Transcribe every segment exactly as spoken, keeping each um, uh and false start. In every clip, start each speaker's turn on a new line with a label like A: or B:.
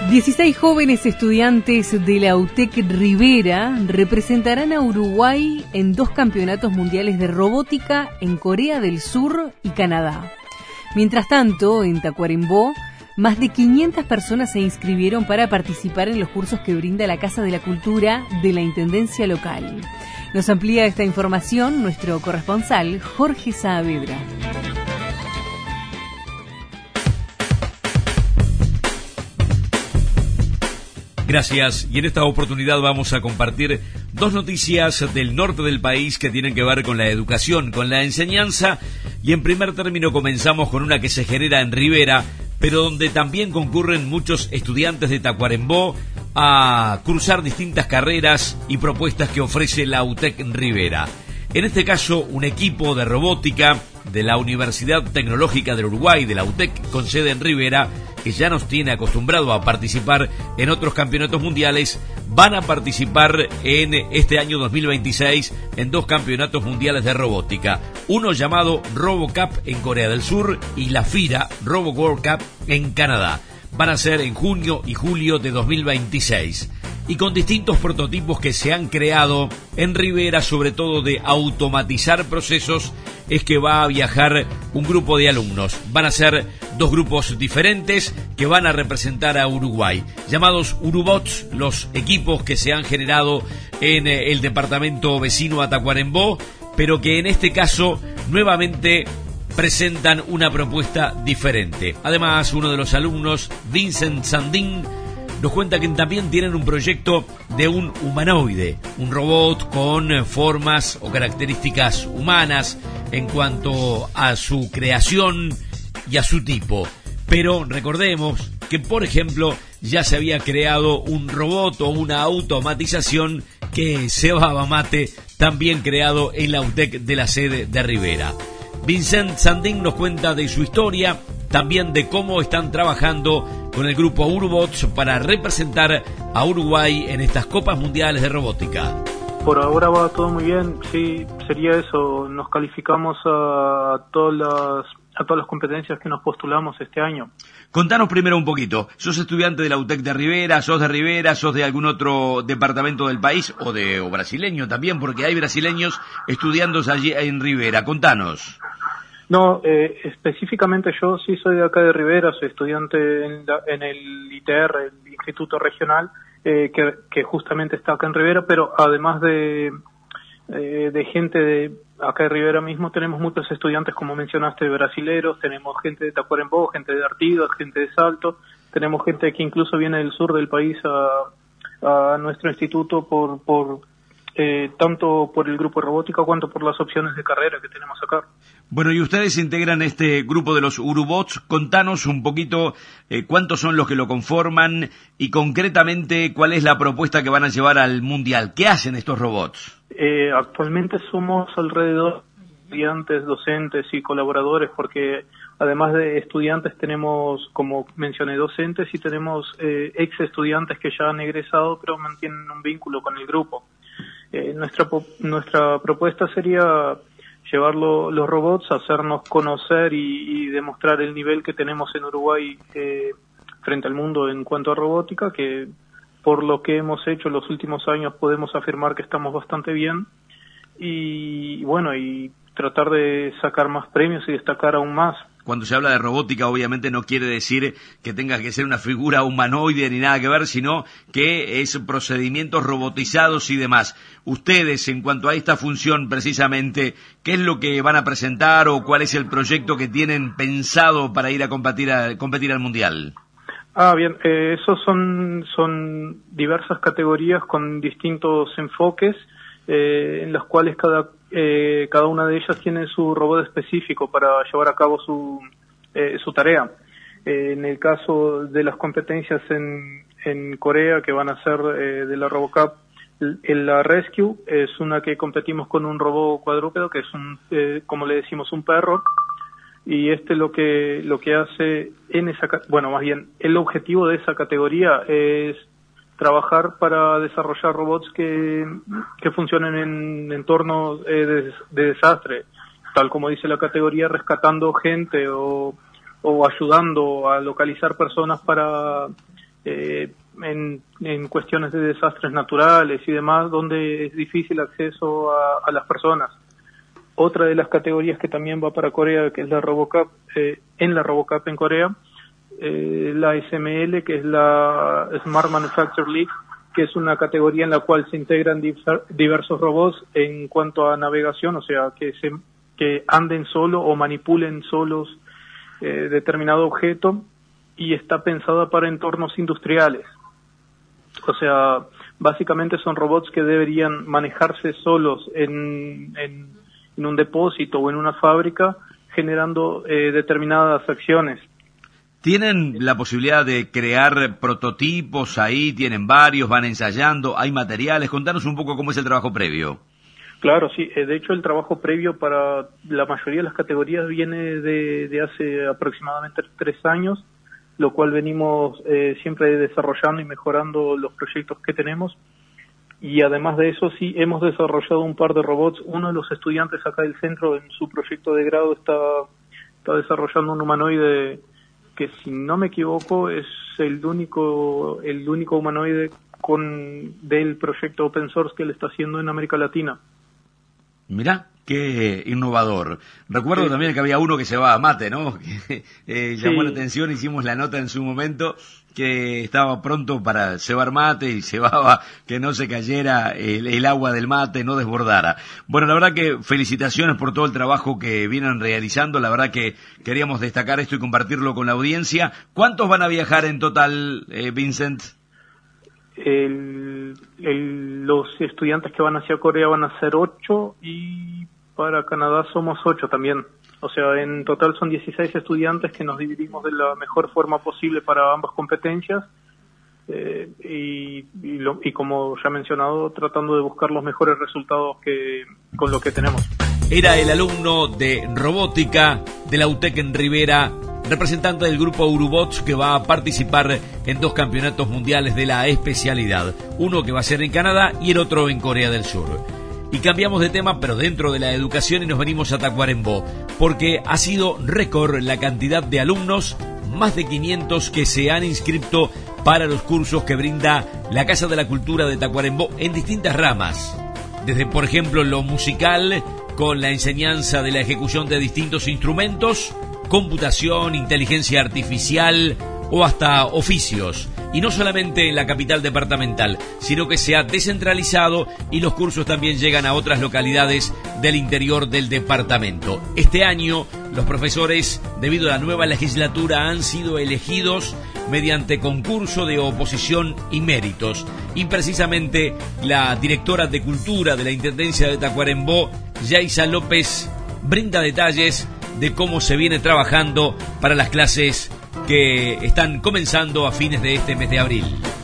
A: dieciséis jóvenes estudiantes de la UTEC Rivera representarán a Uruguay en dos campeonatos mundiales de robótica en Corea del Sur y Canadá. Mientras tanto, en Tacuarembó, más de quinientas personas se inscribieron para participar en los cursos que brinda la Casa de la Cultura de la Intendencia local. Nos amplía esta información nuestro corresponsal Jorge Saavedra.
B: Gracias, y en esta oportunidad vamos a compartir dos noticias del norte del país que tienen que ver con la educación, con la enseñanza, y en primer término comenzamos con una que se genera en Rivera, pero donde también concurren muchos estudiantes de Tacuarembó a cursar distintas carreras y propuestas que ofrece la UTEC Rivera. En este caso, un equipo de robótica de la Universidad Tecnológica del Uruguay, de la UTEC, con sede en Rivera, que ya nos tiene acostumbrado a participar en otros campeonatos mundiales, van a participar en este año dos mil veintiséis en dos campeonatos mundiales de robótica. Uno llamado RoboCup en Corea del Sur y la FIRA Robo World Cup en Canadá. Van a ser en junio y julio de dos mil veintiséis. Y con distintos prototipos que se han creado en Rivera, sobre todo de automatizar procesos, es que va a viajar un grupo de alumnos. Van a ser dos grupos diferentes que van a representar a Uruguay, llamados Urubots, los equipos que se han generado en el departamento vecino a Tacuarembó, pero que en este caso nuevamente presentan una propuesta diferente. Además, uno de los alumnos, Vincent Sandin, nos cuenta que también tienen un proyecto de un humanoide, un robot con formas o características humanas en cuanto a su creación y a su tipo. Pero recordemos que, por ejemplo, ya se había creado un robot o una automatización que se va mate, también creado en la UTEC de la sede de Rivera. Vincent Sandin nos cuenta de su historia, también de cómo están trabajando con el grupo Urubots para representar a Uruguay en estas Copas Mundiales de Robótica.
C: Por ahora va todo muy bien, sí, sería eso, nos calificamos a todas las, a todas las competencias que nos postulamos este año.
B: Contanos primero un poquito, ¿sos estudiante de la UTEC de Rivera, sos de Rivera, sos de algún otro departamento del país o de o brasileño también, porque hay brasileños estudiando allí en Rivera? Contanos.
C: No, eh, específicamente yo sí soy de acá de Rivera, soy estudiante en, la, en el I T R, el Instituto Regional, eh, que, que justamente está acá en Rivera, pero además de, eh, de gente de acá de Rivera mismo, tenemos muchos estudiantes, como mencionaste, brasileros, tenemos gente de Tacuarembó, gente de Artigas, gente de Salto, tenemos gente que incluso viene del sur del país a, a nuestro instituto por... por Eh, tanto por el grupo de robótica cuanto por las opciones de carrera que tenemos acá.
B: Bueno, y ustedes integran este grupo de los Urubots. Contanos un poquito eh, cuántos son los que lo conforman y concretamente cuál es la propuesta que van a llevar al Mundial. ¿Qué hacen estos robots?
C: Eh, actualmente somos alrededor de estudiantes, docentes y colaboradores, porque además de estudiantes tenemos, como mencioné, docentes y tenemos eh, ex estudiantes que ya han egresado pero mantienen un vínculo con el grupo. Eh, nuestra nuestra propuesta sería llevar lo, los robots, hacernos conocer y, y demostrar el nivel que tenemos en Uruguay eh, frente al mundo en cuanto a robótica, que por lo que hemos hecho en los últimos años podemos afirmar que estamos bastante bien, y bueno, y tratar de sacar más premios y destacar aún más.
B: Cuando se habla de robótica, obviamente no quiere decir que tenga que ser una figura humanoide ni nada que ver, sino que es procedimientos robotizados y demás. Ustedes, en cuanto a esta función precisamente, ¿qué es lo que van a presentar o cuál es el proyecto que tienen pensado para ir a competir, a, competir al Mundial?
C: Ah, bien, eh, esos son, son diversas categorías con distintos enfoques, eh, en las cuales cada Eh, cada una de ellas tiene su robot específico para llevar a cabo su eh, su tarea. Eh, en el caso de las competencias en, en Corea, que van a ser eh, de la RoboCup, la Rescue es una que competimos con un robot cuadrúpedo, que es un, eh, como le decimos, un perro, y este lo que lo que hace en esa, bueno, más bien, el objetivo de esa categoría es trabajar para desarrollar robots que, que funcionen en entornos eh, de, de desastre, tal como dice la categoría, rescatando gente o, o ayudando a localizar personas para eh, en, en cuestiones de desastres naturales y demás, donde es difícil acceso a, a las personas. Otra de las categorías que también va para Corea, que es la RoboCup, eh, en la RoboCup en Corea, eh, la S M L, que es la Smart Manufacture League, que es una categoría en la cual se integran diversos robots en cuanto a navegación, o sea, que se que anden solo o manipulen solos eh, determinado objeto, y está pensada para entornos industriales. O sea, básicamente son robots que deberían manejarse solos en, en, en un depósito o en una fábrica, generando eh, determinadas acciones.
B: ¿Tienen la posibilidad de crear prototipos ahí? ¿Tienen varios? ¿Van ensayando? ¿Hay materiales? Contanos un poco cómo es el trabajo previo.
C: Claro, sí. De hecho, el trabajo previo para la mayoría de las categorías viene de, de hace aproximadamente tres años, lo cual venimos eh, siempre desarrollando y mejorando los proyectos que tenemos. Y además de eso, sí, hemos desarrollado un par de robots. Uno de los estudiantes acá del centro, en su proyecto de grado, está, está desarrollando un humanoide que, si no me equivoco, es el único el único humanoide con del proyecto open source que él está haciendo en América Latina.
B: Mirá, qué innovador. Recuerdo sí. también que había uno que llevaba mate, ¿no? Que eh, llamó sí. la atención, hicimos la nota en su momento, que estaba pronto para llevar mate y llevaba que no se cayera el, el agua del mate, no desbordara. Bueno, la verdad que felicitaciones por todo el trabajo que vienen realizando. La verdad que queríamos destacar esto y compartirlo con la audiencia. ¿Cuántos van a viajar en total, eh, Vincent?
C: El, el, los estudiantes que van hacia Corea van a ser ocho, y para Canadá somos ocho también. O sea, en total son dieciséis estudiantes que nos dividimos de la mejor forma posible para ambas competencias, eh, y, y, lo, y como ya he mencionado, tratando de buscar los mejores resultados que con lo que tenemos.
B: Era el alumno de robótica de la UTEC en Rivera, representante del grupo Urubots, que va a participar en dos campeonatos mundiales de la especialidad, uno que va a ser en Canadá y el otro en Corea del Sur. Y cambiamos de tema, pero dentro de la educación, y nos venimos a Tacuarembó, porque ha sido récord la cantidad de alumnos, más de quinientos que se han inscrito para los cursos que brinda la Casa de la Cultura de Tacuarembó en distintas ramas, desde por ejemplo lo musical, con la enseñanza de la ejecución de distintos instrumentos, computación, inteligencia artificial o hasta oficios. Y no solamente en la capital departamental, sino que se ha descentralizado y los cursos también llegan a otras localidades del interior del departamento. Este año, los profesores, debido a la nueva legislatura, han sido elegidos mediante concurso de oposición y méritos. Y precisamente la directora de Cultura de la Intendencia de Tacuarembó, Yaisa López, brinda detalles de cómo se viene trabajando para las clases que están comenzando a fines de este mes de abril.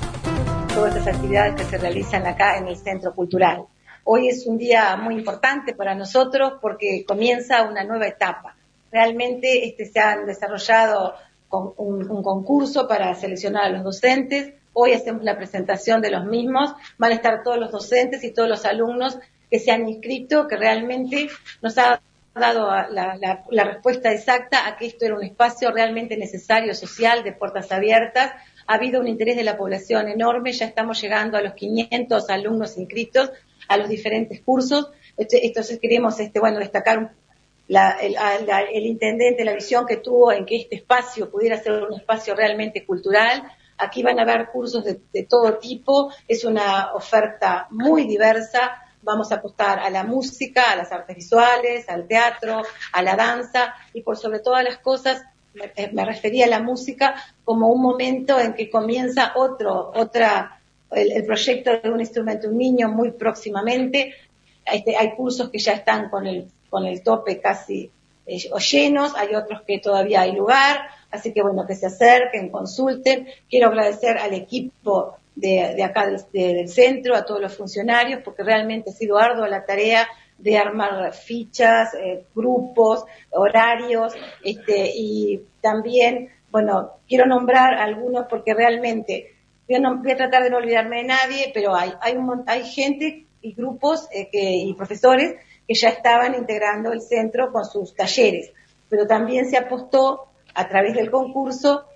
D: Todas estas actividades que se realizan acá en el Centro Cultural. Hoy es un día muy importante para nosotros porque comienza una nueva etapa. Realmente este, se han desarrollado con un, un concurso para seleccionar a los docentes. Hoy hacemos la presentación de los mismos. Van a estar todos los docentes y todos los alumnos que se han inscrito, que realmente nos ha dado la, la, la respuesta exacta a que esto era un espacio realmente necesario, social, de puertas abiertas. Ha habido un interés de la población enorme, ya estamos llegando a los quinientos alumnos inscritos a los diferentes cursos. Entonces queremos este, bueno, destacar la, el, la, el intendente, la visión que tuvo en que este espacio pudiera ser un espacio realmente cultural. Aquí van a haber cursos de, de todo tipo, es una oferta muy diversa. Vamos a apostar a la música, a las artes visuales, al teatro, a la danza y por sobre todas las cosas me, me refería a la música como un momento en que comienza otro, otra, el, el proyecto de un instrumento, un niño muy próximamente. Este, hay cursos que ya están con el, con el tope casi eh, llenos, hay otros que todavía hay lugar, así que bueno, que se acerquen, consulten. Quiero agradecer al equipo De, de acá del, de, del centro, a todos los funcionarios, porque realmente ha sido ardua la tarea de armar fichas, eh, grupos, horarios, este, y también, bueno, quiero nombrar algunos porque realmente, yo no, voy a tratar de no olvidarme de nadie, pero hay, hay, un, hay gente y grupos eh, que, y profesores que ya estaban integrando el centro con sus talleres, pero también se apostó a través del concurso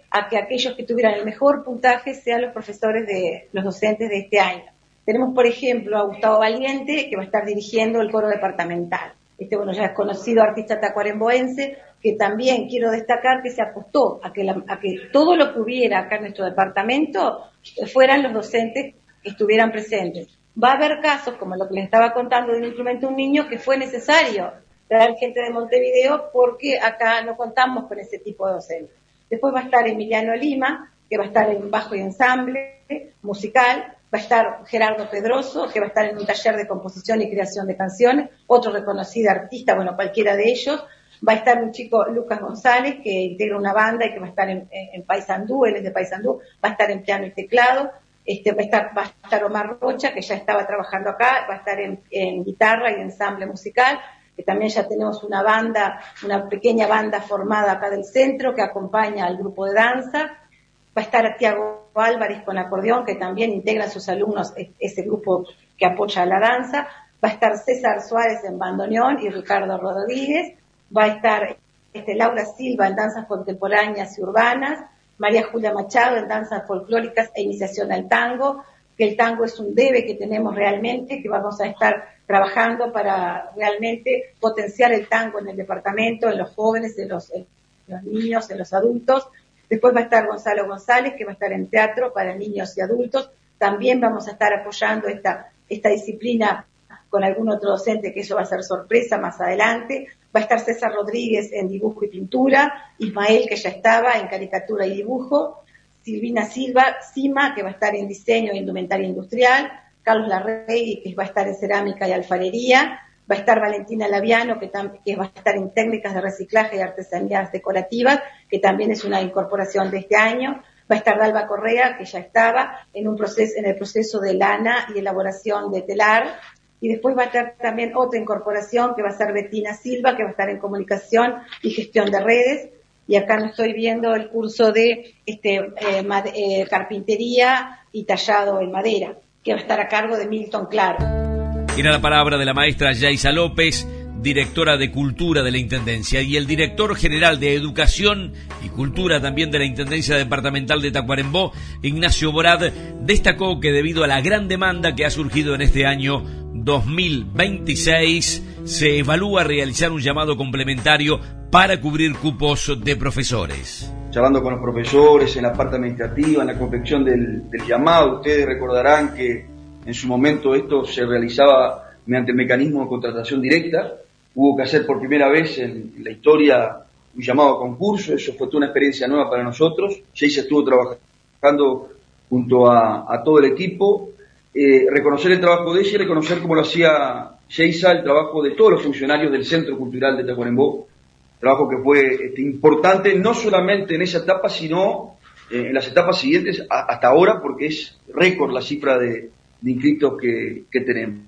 D: a que aquellos que tuvieran el mejor puntaje sean los profesores de los docentes de este año. Tenemos, por ejemplo, a Gustavo Valiente, que va a estar dirigiendo el coro departamental. Este, bueno, ya es conocido artista tacuaremboense, que también quiero destacar que se apostó a que, la, a que todo lo que hubiera acá en nuestro departamento fueran los docentes que estuvieran presentes. Va a haber casos, como lo que les estaba contando de un instrumento un niño, que fue necesario traer gente de Montevideo porque acá no contamos con ese tipo de docentes. Después va a estar Emiliano Lima, que va a estar en bajo y ensamble musical. Va a estar Gerardo Pedroso, que va a estar en un taller de composición y creación de canciones, otro reconocido artista, bueno, cualquiera de ellos. Va a estar un chico, Lucas González, que integra una banda y que va a estar en, en Paysandú, él es de Paysandú, va a estar en piano y teclado. Este, va a estar, va a estar Omar Rocha, que ya estaba trabajando acá, va a estar en, en guitarra y ensamble musical, que también ya tenemos una banda, una pequeña banda formada acá del centro, que acompaña al grupo de danza. Va a estar Tiago Álvarez con acordeón, que también integra a sus alumnos ese grupo que apoya a la danza. Va a estar César Suárez en bandoneón y Ricardo Rodríguez. Va a estar este, Laura Silva en danzas contemporáneas y urbanas. María Julia Machado en danzas folclóricas e iniciación al tango, que el tango es un debe que tenemos realmente, que vamos a estar trabajando para realmente potenciar el tango en el departamento, en los jóvenes, en los, en los niños, en los adultos. Después va a estar Gonzalo González, que va a estar en teatro para niños y adultos. También vamos a estar apoyando esta, esta disciplina con algún otro docente, que eso va a ser sorpresa más adelante. Va a estar César Rodríguez en dibujo y pintura, Ismael, que ya estaba en caricatura y dibujo, Silvina Silva, Sima, que va a estar en diseño e indumentaria industrial, Carlos Larregui, que va a estar en cerámica y alfarería, va a estar Valentina Laviano, que, tam- que va a estar en técnicas de reciclaje y artesanías decorativas, que también es una incorporación de este año. Va a estar Dalva Correa, que ya estaba en un proceso, en el proceso de lana y elaboración de telar. Y después va a estar también otra incorporación, que va a ser Bettina Silva, que va a estar en comunicación y gestión de redes. Y acá no estoy viendo el curso de este eh, mad- eh, carpintería y tallado en madera, que va a estar a cargo de Milton Claro.
B: Era la palabra de la maestra Yaisa López, directora de Cultura de la Intendencia, y el director general de Educación y Cultura también de la Intendencia Departamental de Tacuarembó, Ignacio Borad, destacó que debido a la gran demanda que ha surgido en este año dos mil veintiséis, se evalúa realizar un llamado complementario para cubrir cupos de profesores.
E: Charlando con los profesores en la parte administrativa, en la confección del, del llamado, ustedes recordarán que en su momento esto se realizaba mediante el mecanismo de contratación directa. Hubo que hacer por primera vez en, en la historia un llamado a concurso, eso fue toda una experiencia nueva para nosotros. Yeisa estuvo trabajando junto a, a todo el equipo, eh, reconocer el trabajo de ella y reconocer como lo hacía Yeisa el trabajo de todos los funcionarios del Centro Cultural de Tacuarembó, trabajo que fue este, importante no solamente en esa etapa, sino eh, en las etapas siguientes a, hasta ahora, porque es récord la cifra de, de inscritos que, que tenemos.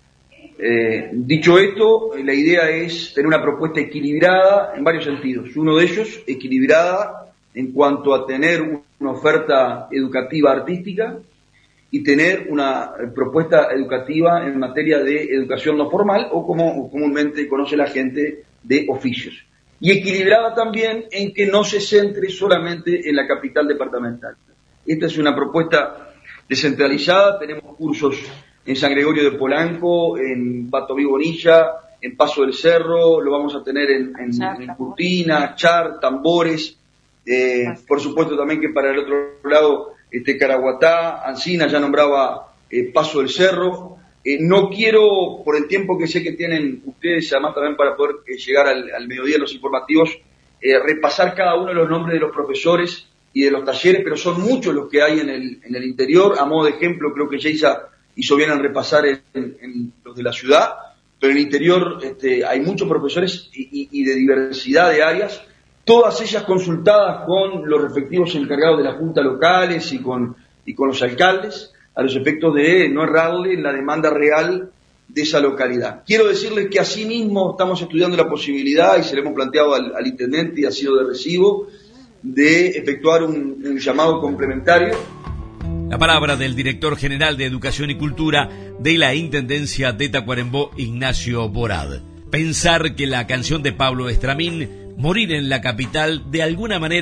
E: Eh, dicho esto, la idea es tener una propuesta equilibrada en varios sentidos. Uno de ellos, equilibrada en cuanto a tener una oferta educativa artística y tener una propuesta educativa en materia de educación no formal o como comúnmente conoce la gente, de oficios. Y equilibrada también en que no se centre solamente en la capital departamental. Esta es una propuesta descentralizada, tenemos cursos en San Gregorio de Polanco, en Batoví Bonilla, en Paso del Cerro, lo vamos a tener en, en, en Curtina, Char, Tambores, eh, por supuesto también que para el otro lado, este Caraguatá, Ancina, ya nombraba eh, Paso del Cerro. Eh, no quiero, por el tiempo que sé que tienen ustedes, además también para poder eh, llegar al, al mediodía de los informativos, eh, repasar cada uno de los nombres de los profesores y de los talleres, pero son muchos los que hay en el, en el interior. A modo de ejemplo, creo que Yeisa hizo bien en repasar en, en los de la ciudad, pero en el interior este, hay muchos profesores y, y, y de diversidad de áreas, todas ellas consultadas con los respectivos encargados de las juntas locales y con, y con los alcaldes, a los efectos de no errarle en la demanda real de esa localidad. Quiero decirles que asimismo estamos estudiando la posibilidad, y se le hemos planteado al, al intendente y ha sido de recibo, de efectuar un, un llamado complementario.
B: La palabra del director general de Educación y Cultura de la Intendencia de Tacuarembó, Ignacio Borad. Pensar que la canción de Pablo Estramín, Morir en la Capital, de alguna manera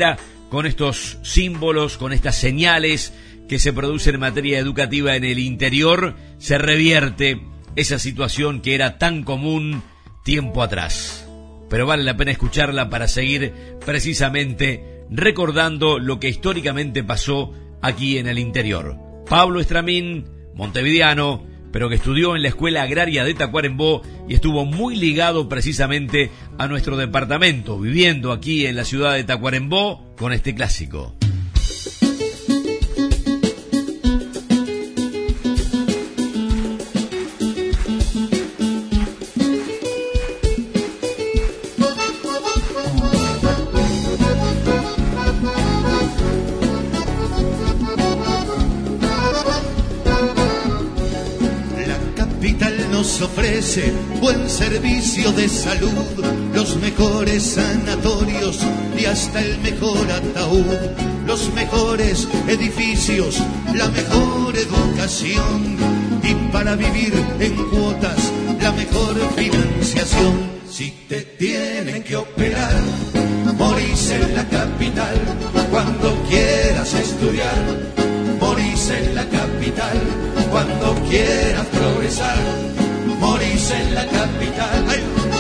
B: con estos símbolos, con estas señales que se producen en materia educativa en el interior, se revierte esa situación que era tan común tiempo atrás. Pero vale la pena escucharla para seguir precisamente recordando lo que históricamente pasó aquí en el interior. Pablo Estramín, montevideano, pero que estudió en la Escuela Agraria de Tacuarembó y estuvo muy ligado precisamente a nuestro departamento, viviendo aquí en la ciudad de Tacuarembó con este clásico.
F: Nos ofrece buen servicio de salud, los mejores sanatorios y hasta el mejor ataúd, los mejores edificios, la mejor educación y para vivir en cuotas la mejor financiación. Si te tienen que operar, morís en la capital. Cuando quieras estudiar, morís en la capital. Cuando quieras progresar, morís en la capital. ¡Ay!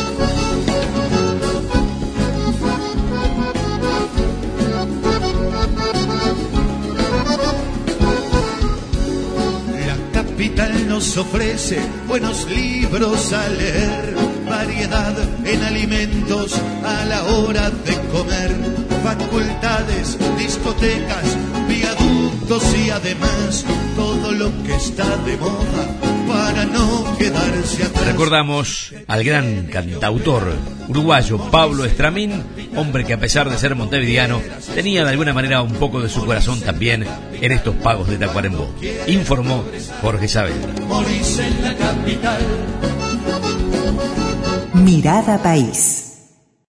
F: La capital nos ofrece buenos libros a leer, variedad en alimentos a la hora de comer, facultades, discotecas, viaductos y además todo lo que está de moda para no quedarse atrás.
B: Recordamos al gran cantautor uruguayo Pablo Estramín, hombre que a pesar de ser montevideano tenía de alguna manera un poco de su corazón también en estos pagos de Tacuarembó. Informó Jorge Saavedra.
F: Morís en la capital.
G: Mirada País.